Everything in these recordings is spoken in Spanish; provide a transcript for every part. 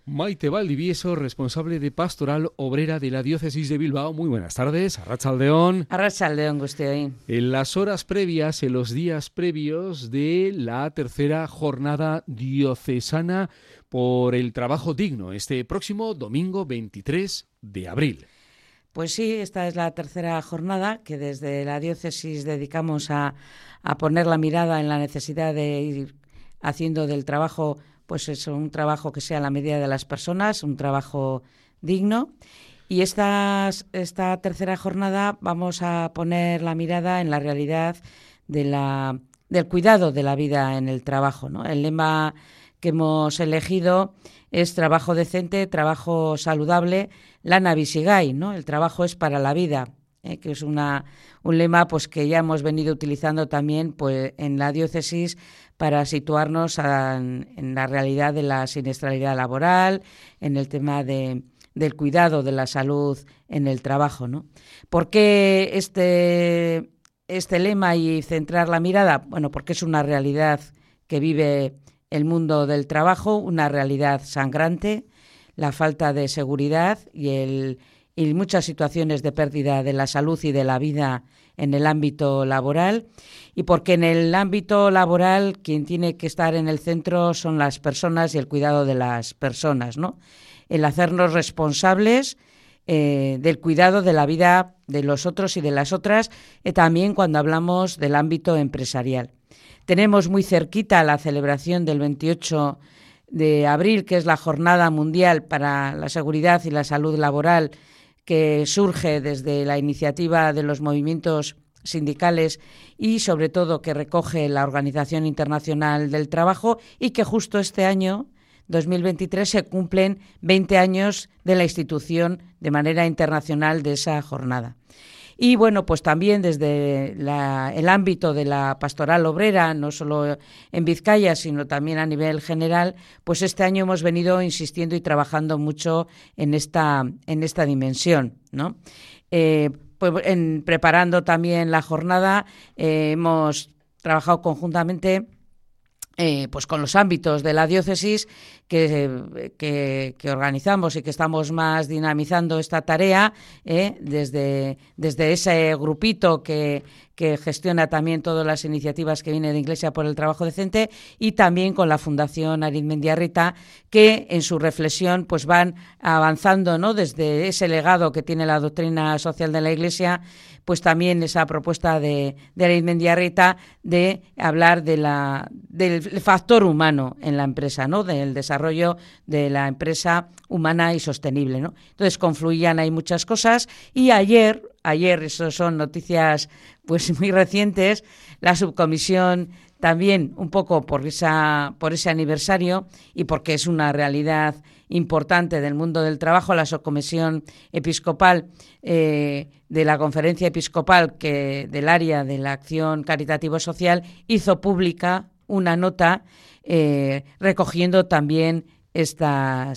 Maite Valdivieso, responsable de Pastoral Obrera de la Diócesis de Bilbao. Muy buenas tardes, arratsaldeon. Arratsaldeon, guztioi. En las horas previas, en los días previos de la tercera jornada diocesana por el trabajo digno, este próximo domingo 23 de abril. Pues sí, esta es la tercera jornada que desde la diócesis dedicamos a poner la mirada en la necesidad de ir haciendo del trabajo, pues eso, un trabajo que sea a la medida de las personas, un trabajo digno. Y esta tercera jornada vamos a poner la mirada en la realidad del cuidado de la vida en el trabajo, ¿no? El lema que hemos elegido es trabajo decente, trabajo saludable, lana bizigai, ¿no? El trabajo es para la vida, que es un lema pues que ya hemos venido utilizando también pues en la diócesis para situarnos en la realidad de la siniestralidad laboral, en el tema del cuidado de la salud en el trabajo, ¿no? ¿Por qué este lema y centrar la mirada? Bueno, porque es una realidad que vive el mundo del trabajo, una realidad sangrante, la falta de seguridad y muchas situaciones de pérdida de la salud y de la vida en el ámbito laboral, y porque en el ámbito laboral quien tiene que estar en el centro son las personas y el cuidado de las personas, ¿no? El hacernos responsables del cuidado de la vida de los otros y de las otras, también cuando hablamos del ámbito empresarial. Tenemos muy cerquita la celebración del 28 de abril, que es la Jornada Mundial para la Seguridad y la Salud Laboral, que surge desde la iniciativa de los movimientos sindicales y sobre todo que recoge la Organización Internacional del Trabajo, y que justo este año, 2023, se cumplen 20 años de la institución de manera internacional de esa jornada. Y bueno, pues también desde el ámbito de la pastoral obrera, no solo en Vizcaya, sino también a nivel general, pues este año hemos venido insistiendo y trabajando mucho en esta dimensión, ¿no? Pues preparando también la jornada, hemos trabajado conjuntamente pues con los ámbitos de la diócesis que organizamos y que estamos más dinamizando esta tarea, desde ese grupito que gestiona también todas las iniciativas que viene de Iglesia por el Trabajo Decente, y también con la Fundación Arizmendiarrita, que en su reflexión pues van avanzando, ¿no? Desde ese legado que tiene la doctrina social de la Iglesia, pues también esa propuesta de Arizmendiarrita de hablar del factor humano en la empresa, ¿no? Del desarrollo de la empresa humana y sostenible, ¿no? Entonces confluían ahí muchas cosas, y ayer, eso son noticias pues muy recientes, la subcomisión también un poco por ese aniversario y porque es una realidad importante del mundo del trabajo, la subcomisión episcopal de la Conferencia Episcopal del área de la acción caritativo-social hizo pública una nota recogiendo también esta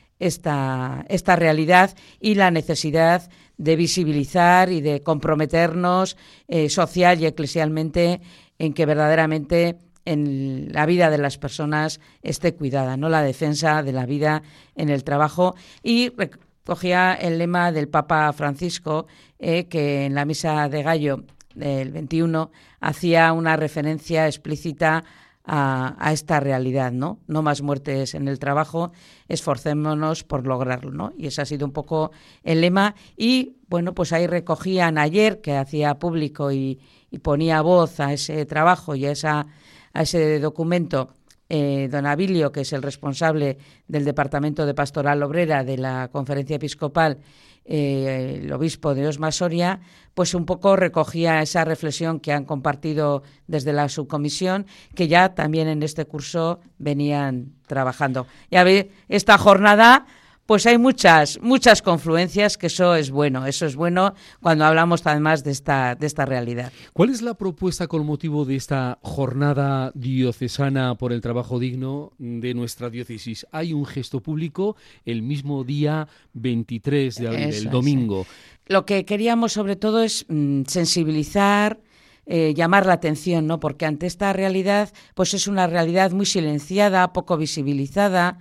realidad y la necesidad de visibilizar y de comprometernos social y eclesialmente en que verdaderamente en la vida de las personas esté cuidada, ¿no? La defensa de la vida en el trabajo. Y recogía el lema del Papa Francisco, que en la Misa de Gallo del 21 hacía una referencia explícita a esta realidad, ¿no? No más muertes en el trabajo, esforcémonos por lograrlo, ¿no? Y ese ha sido un poco el lema. Y bueno, pues ahí recogían ayer, que hacía público y ponía voz a ese trabajo y a ese documento, don Abilio, que es el responsable del Departamento de Pastoral Obrera de la Conferencia Episcopal, el obispo de Osma Soria, pues un poco recogía esa reflexión que han compartido desde la subcomisión, que ya también en este curso venían trabajando. Ya veis, esta jornada pues hay muchas confluencias, que eso es bueno cuando hablamos además de esta realidad. ¿Cuál es la propuesta con motivo de esta jornada diocesana por el trabajo digno de nuestra diócesis? Hay un gesto público el mismo día 23 de abril, el domingo. Sí. Lo que queríamos sobre todo es sensibilizar, llamar la atención, ¿no? Porque ante esta realidad, pues es una realidad muy silenciada, poco visibilizada.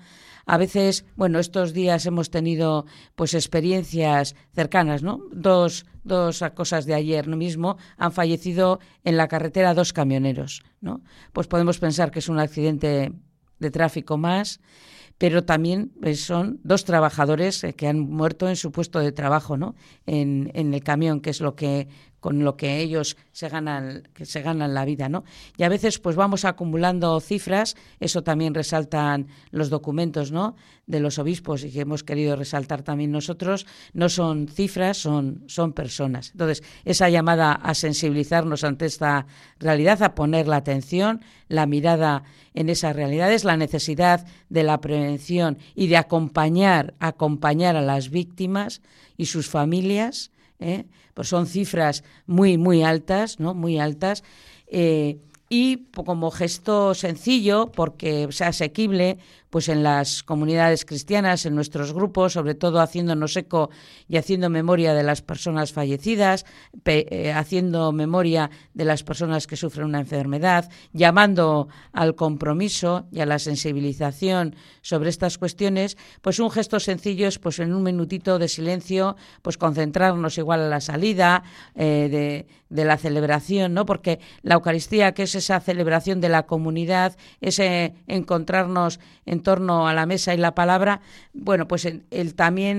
A veces, bueno, estos días hemos tenido pues experiencias cercanas, ¿no? Dos cosas de ayer mismo, han fallecido en la carretera 2 camioneros, ¿no? Pues podemos pensar que es un accidente de tráfico más, pero también son 2 trabajadores que han muerto en su puesto de trabajo, ¿no? En el camión, que es con lo que ellos se ganan la vida, ¿no? Y a veces pues vamos acumulando cifras, eso también resaltan los documentos, ¿no?, de los obispos, y que hemos querido resaltar también nosotros. No son cifras, son personas. Entonces, esa llamada a sensibilizarnos ante esta realidad, a poner la atención, la mirada en esas realidades, la necesidad de la prevención y de acompañar a las víctimas y sus familias, pues son cifras muy, muy altas, ¿no? Muy altas. Y como gesto sencillo, porque sea asequible, pues en las comunidades cristianas, en nuestros grupos, sobre todo haciéndonos eco y haciendo memoria de las personas fallecidas, haciendo memoria de las personas que sufren una enfermedad, llamando al compromiso y a la sensibilización sobre estas cuestiones, pues un gesto sencillo es pues en un minutito de silencio, pues concentrarnos igual a la salida de la celebración, ¿no? Porque la Eucaristía, que es esa celebración de la comunidad, ese encontrarnos en torno a la mesa y la palabra, bueno, pues también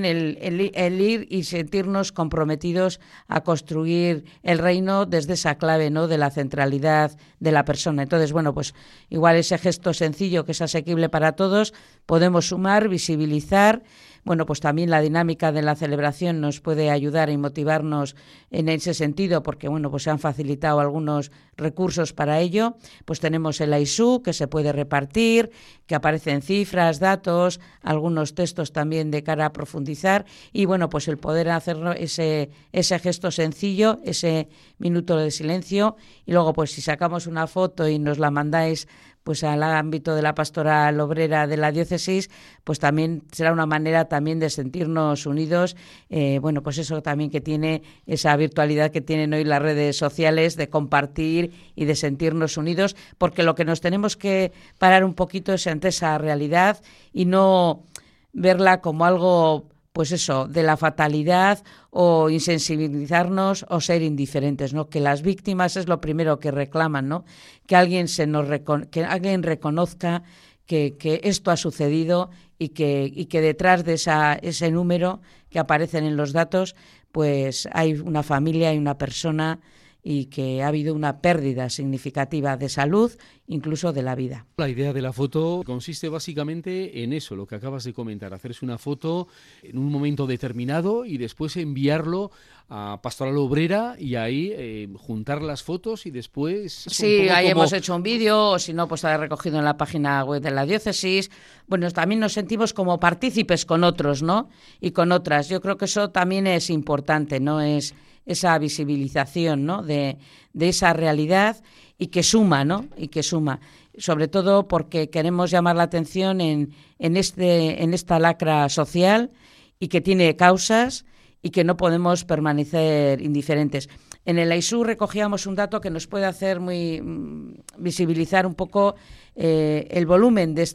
el ir y sentirnos comprometidos a construir el reino desde esa clave, ¿no?, de la centralidad de la persona. Entonces, bueno, pues igual ese gesto sencillo que es asequible para todos, podemos sumar, visibilizar. Bueno, pues también la dinámica de la celebración nos puede ayudar y motivarnos en ese sentido, porque bueno, pues se han facilitado algunos recursos para ello. Pues tenemos el AISU, que se puede repartir, que aparecen cifras, datos, algunos textos también de cara a profundizar, y bueno, pues el poder hacerlo ese gesto sencillo, ese minuto de silencio, y luego pues si sacamos una foto y nos la mandáis pues al ámbito de la pastoral obrera de la diócesis, pues también será una manera también de sentirnos unidos. Bueno, pues eso también que tiene esa virtualidad que tienen hoy las redes sociales, de compartir y de sentirnos unidos, porque lo que nos tenemos que parar un poquito es ante esa realidad y no verla como algo, pues eso, de la fatalidad, o insensibilizarnos o ser indiferentes, ¿no? Que las víctimas es lo primero que reclaman, ¿no? Que alguien que alguien reconozca que esto ha sucedido y que detrás de ese número que aparecen en los datos, pues hay una familia, hay una persona, y que ha habido una pérdida significativa de salud, incluso de la vida. La idea de la foto consiste básicamente en eso, lo que acabas de comentar, hacerse una foto en un momento determinado y después enviarlo a Pastoral Obrera y ahí juntar las fotos y después... Sí, ahí hemos hecho un vídeo, o si no, pues está recogido en la página web de la diócesis. Bueno, también nos sentimos como partícipes con otros, ¿no? Y con otras. Yo creo que eso también es importante, ¿no? Es esa visibilización, ¿no?, de esa realidad, y que suma, ¿no? Y que suma, sobre todo porque queremos llamar la atención en esta lacra social, y que tiene causas y que no podemos permanecer indiferentes. En el AISU recogíamos un dato que nos puede hacer visibilizar un poco el volumen de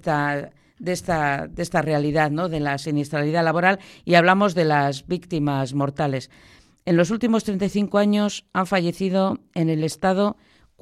esta realidad, ¿no?, de la siniestralidad laboral, y hablamos de las víctimas mortales. En los últimos 35 años han fallecido en el Estado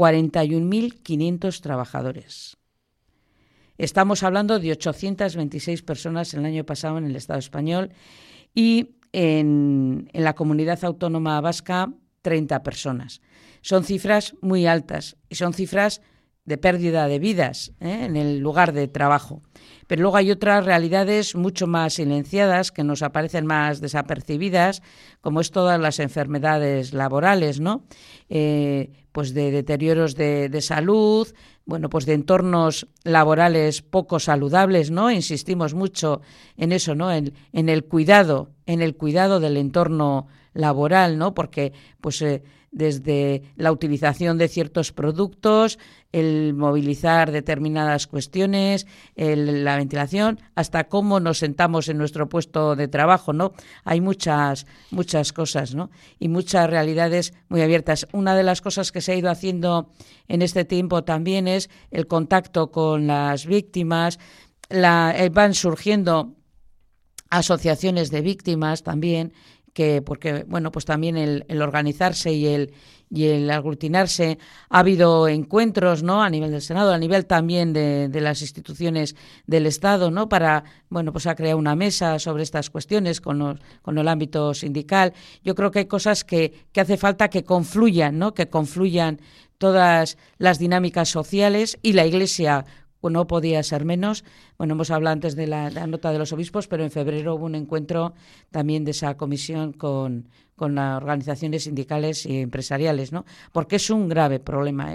41.500 trabajadores. Estamos hablando de 826 personas el año pasado en el Estado español, y en la comunidad autónoma vasca 30 personas. Son cifras muy altas y son cifras de pérdida de vidas en el lugar de trabajo. Pero luego hay otras realidades mucho más silenciadas, que nos aparecen más desapercibidas, como es todas las enfermedades laborales, ¿no? Pues de deterioros de salud, bueno, pues de entornos laborales poco saludables, ¿no? Insistimos mucho en eso, ¿no? En el cuidado del entorno laboral, ¿no? Porque pues desde la utilización de ciertos productos, el movilizar determinadas cuestiones, la ventilación, hasta cómo nos sentamos en nuestro puesto de trabajo, ¿no? Hay muchas cosas, ¿no? Y muchas realidades muy abiertas. Una de las cosas que se ha ido haciendo en este tiempo también es el contacto con las víctimas, van surgiendo asociaciones de víctimas también, porque bueno, pues también el organizarse y el aglutinarse, ha habido encuentros, ¿no?, a nivel del Senado, a nivel también de las instituciones del Estado, ¿no?, para, bueno, pues ha creado una mesa sobre estas cuestiones con el ámbito sindical. Yo creo que hay cosas que hace falta que confluyan, ¿no?, que confluyan todas las dinámicas sociales, y la Iglesia no podía ser menos. Bueno, hemos hablado antes de la nota de los obispos, pero en febrero hubo un encuentro también de esa comisión con las organizaciones sindicales y empresariales, ¿no? Porque es un grave problema,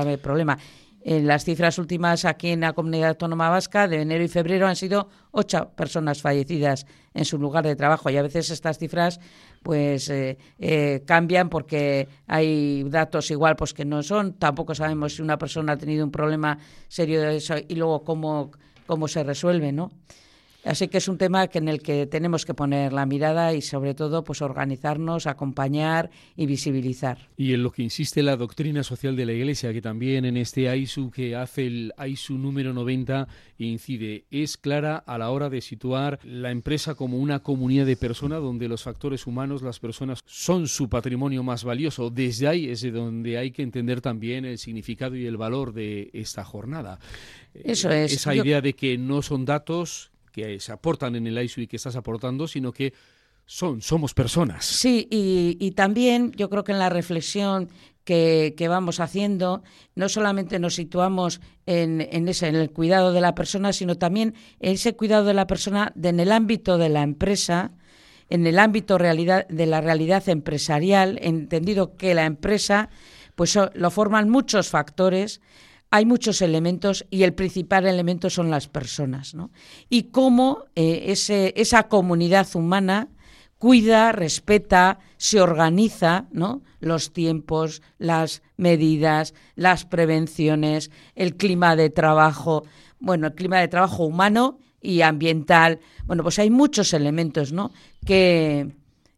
En las cifras últimas aquí en la Comunidad Autónoma Vasca de enero y febrero han sido 8 personas fallecidas en su lugar de trabajo, y a veces estas cifras pues cambian porque hay datos igual pues que no son. Tampoco sabemos si una persona ha tenido un problema serio de eso y luego cómo se resuelve, ¿no? Así que es un tema en el que tenemos que poner la mirada y, sobre todo, pues organizarnos, acompañar y visibilizar. Y en lo que insiste la doctrina social de la Iglesia, que también en este AISU que hace el AISU número 90 incide, es clara a la hora de situar la empresa como una comunidad de personas donde los factores humanos, las personas, son su patrimonio más valioso. Desde ahí es de donde hay que entender también el significado y el valor de esta jornada. Eso es. Esa idea de que no son datos que se aportan en el AISU y que estás aportando, sino que somos personas. Sí, y también yo creo que en la reflexión que vamos haciendo, no solamente nos situamos en el cuidado de la persona, sino también en ese cuidado de la persona en el ámbito de la empresa, en el ámbito de la realidad empresarial, entendido que la empresa pues lo forman muchos factores. Hay muchos elementos y el principal elemento son las personas, ¿no? Y cómo esa comunidad humana cuida, respeta, se organiza, ¿no?, los tiempos, las medidas, las prevenciones, el clima de trabajo, el clima de trabajo humano y ambiental. Bueno, pues hay muchos elementos, ¿no?, que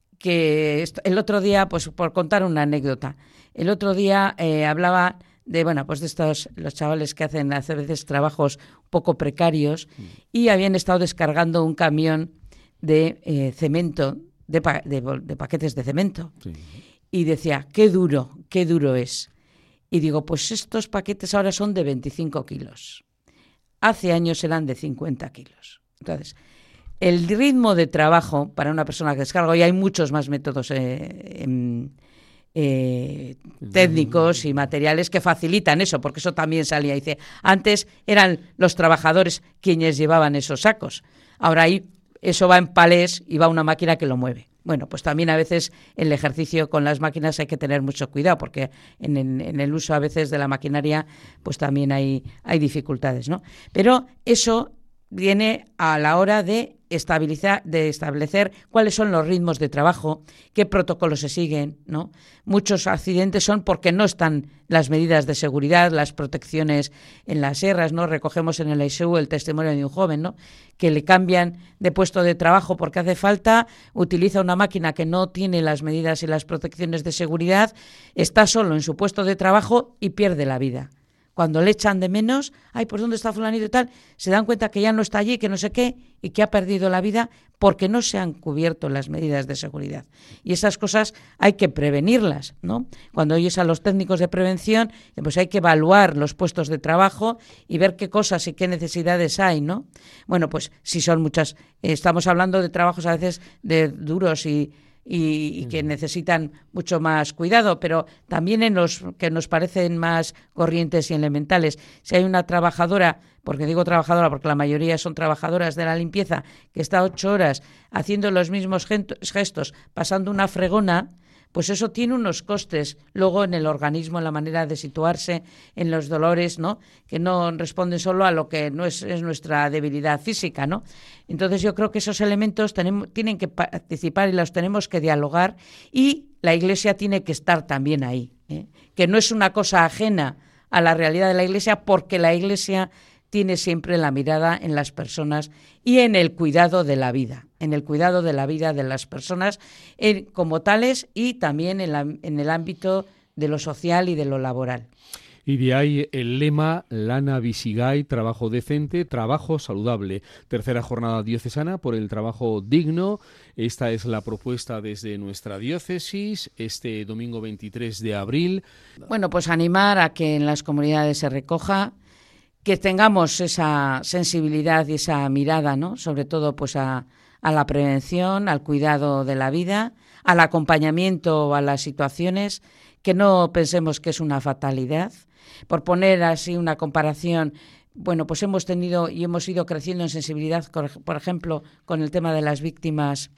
el otro día, pues por contar una anécdota, el otro día hablaba de estos, los chavales que hacen a veces trabajos un poco precarios, y habían estado descargando un camión de cemento, de paquetes de cemento. Sí. Y decía, qué duro es. Y digo, pues estos paquetes ahora son de 25 kilos. Hace años eran de 50 kilos. Entonces, el ritmo de trabajo para una persona que descarga, y hay muchos más métodos técnicos y materiales que facilitan eso, porque eso también salía. Dice, antes eran los trabajadores quienes llevaban esos sacos, ahora eso va en palés y va una máquina que lo mueve. Bueno, pues también a veces el ejercicio con las máquinas hay que tener mucho cuidado, porque en el uso a veces de la maquinaria pues también hay dificultades, ¿no? Pero eso viene a la hora de establecer cuáles son los ritmos de trabajo, qué protocolos se siguen, ¿no? Muchos accidentes son porque no están las medidas de seguridad, las protecciones en las sierras, ¿no? Recogemos en el AISU el testimonio de un joven, ¿no?, que le cambian de puesto de trabajo porque hace falta, utiliza una máquina que no tiene las medidas y las protecciones de seguridad, está solo en su puesto de trabajo y pierde la vida. Cuando le echan de menos, pues ¿dónde está fulanito y tal? Se dan cuenta que ya no está allí, que no sé qué, y que ha perdido la vida porque no se han cubierto las medidas de seguridad. Y esas cosas hay que prevenirlas, ¿no? Cuando oyes a los técnicos de prevención, pues hay que evaluar los puestos de trabajo y ver qué cosas y qué necesidades hay, ¿no? Bueno, pues si son muchas, estamos hablando de trabajos a veces de duros y que necesitan mucho más cuidado, pero también en los que nos parecen más corrientes y elementales. Si hay una trabajadora, porque digo trabajadora porque la mayoría son trabajadoras de la limpieza, que está 8 horas haciendo los mismos gestos, pasando una fregona, pues eso tiene unos costes luego en el organismo, en la manera de situarse, en los dolores, ¿no?, que no responden solo a lo que no es nuestra debilidad física, ¿no? Entonces yo creo que esos elementos tienen que participar y los tenemos que dialogar, y la Iglesia tiene que estar también ahí, que no es una cosa ajena a la realidad de la Iglesia, porque la Iglesia tiene siempre la mirada en las personas y en el cuidado de la vida, de las personas como tales, y también en el ámbito de lo social y de lo laboral. Y de ahí el lema Lana Visigay, trabajo decente, trabajo saludable. Tercera jornada diocesana por el trabajo digno. Esta es la propuesta desde nuestra diócesis este domingo 23 de abril. Bueno, pues animar a que en las comunidades se recoja, que tengamos esa sensibilidad y esa mirada, ¿no? Sobre todo pues a la prevención, al cuidado de la vida, al acompañamiento a las situaciones, que no pensemos que es una fatalidad. Por poner así una comparación, bueno, pues hemos tenido y hemos ido creciendo en sensibilidad, por ejemplo, con el tema de las víctimas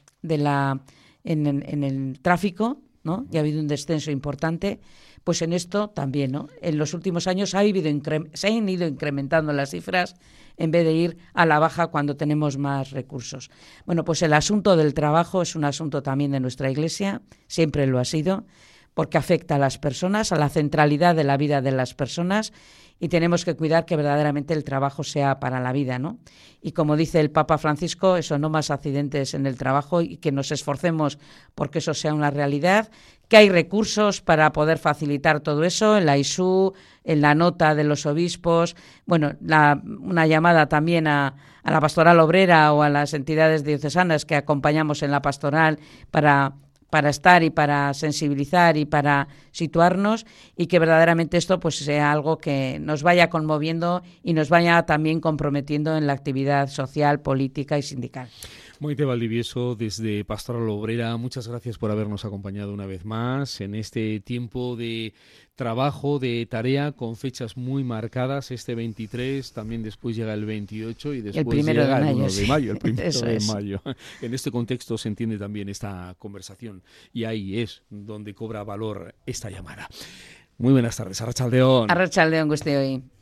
en el tráfico, ¿no? Y ha habido un descenso importante. Pues en esto también, ¿no? En los últimos años se han ido incrementando las cifras en vez de ir a la baja cuando tenemos más recursos. Bueno, pues el asunto del trabajo es un asunto también de nuestra Iglesia, siempre lo ha sido, porque afecta a las personas, a la centralidad de la vida de las personas, y tenemos que cuidar que verdaderamente el trabajo sea para la vida, ¿no? Y como dice el Papa Francisco, eso, no más accidentes en el trabajo, y que nos esforcemos porque eso sea una realidad, que hay recursos para poder facilitar todo eso, en la ISU, en la nota de los obispos, bueno, una llamada también a la pastoral obrera o a las entidades diocesanas que acompañamos en la pastoral para estar y para sensibilizar y para situarnos, y que verdaderamente esto pues sea algo que nos vaya conmoviendo y nos vaya también comprometiendo en la actividad social, política y sindical. Maite Valdivieso, desde Pastoral Obrera, muchas gracias por habernos acompañado una vez más en este tiempo de trabajo, de tarea, con fechas muy marcadas. Este 23, también después llega el 28 y después llega el 1 de mayo, el 1 de mayo. En este contexto se entiende también esta conversación, y ahí es donde cobra valor esta llamada. Muy buenas tardes, Arratsaldeon. Arratsaldeon, guztioi.